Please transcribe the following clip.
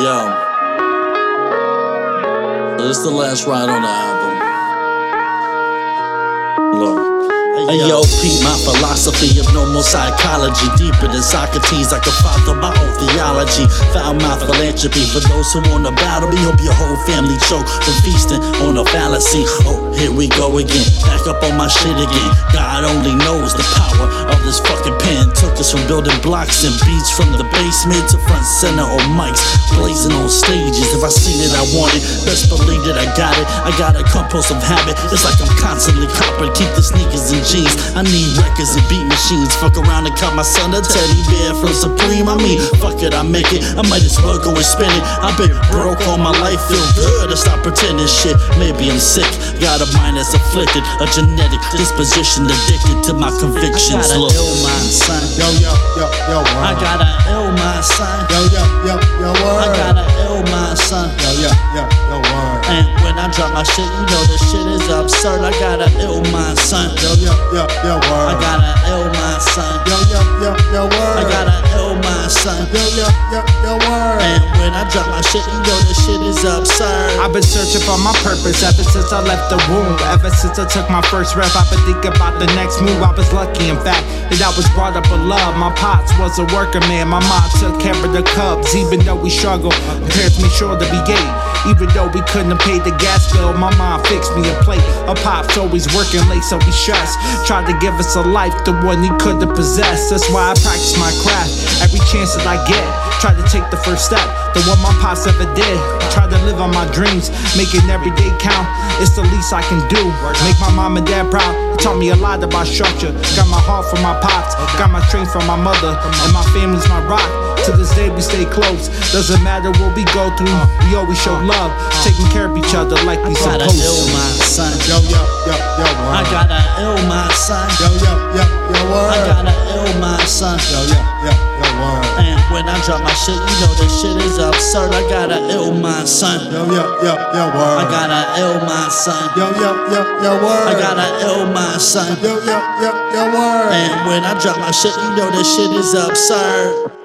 yo. So this is the last ride on the album. Look. Hey yo, Pete, my philosophy of normal psychology, deeper than Socrates. I can father my own theology. Foul mouth philanthropy for those who wanna battle me. Hope your whole family choke from feasting on a fallacy. Oh, here we go again, back up on my shit again. God only knows the power of this fucking pen. Took us from building blocks and beats, from the basement to front center on mics, blazing on stages. If I seen it, I want it. Best believe that I got it. I got a compulsive habit. It's like I'm constantly copping. Keep the sneakers and jeans. I need records and beat machines. Fuck around and call my son a teddy bear from Supreme. I mean, fuck it, I make it. I might as well go and spend it. I've been broke all my life. Feel good to stop pretending shit. Maybe I'm sick. Got a mind that's afflicted, a genetic disposition, addicted to my convictions. I got an ill mind, son. Yo, word. I got an ill mind, son. Yo, word. I got an ill mind, son. Yo, word. And when I drop my shit, you know the shit is absurd. I got an ill mind, son. Yo, word. I got an ill mind, son. Yo, word. I got an ill mind, son. Yo, word. And when I drop my shit, you know the shit is absurd. I've been searching for my purpose ever since I left the womb. Ever since I took my first breath, I've been thinking about the next move. I was lucky, in fact, that I was brought up with love. My pops was a worker man. My mom took care of the cubs. Even though we struggled, parents made sure to be gay. Even though we couldn't pay the gas bill, my mom fixed me a plate. Her pop's always working late, so we stressed. Tried to give us a life, the one he couldn't possess. That's why I practice my craft every chance that I get. Try to take the first step, the one my pops ever did. Try to live on my dreams, making every day count. It's the least I can do, make my mom and dad proud. Taught me a lot about structure. Got my heart from my pops, got my strength from my mother, and my family's my rock. To this day we stay close. Doesn't matter what we go through, we always show love, taking care of each other like we I got supposed an ill to. mind, son. Yo, word. I got an ill mind, son. Yo, word. I got an ill mind, son. Yo, word. And when I drop my shit, you know this shit is absurd. I got an ill mind, son. Yo, word. I got an ill mind, son. Yo, word. I got an ill mind, son. Yo, word. And when I drop my shit, you know this shit is absurd.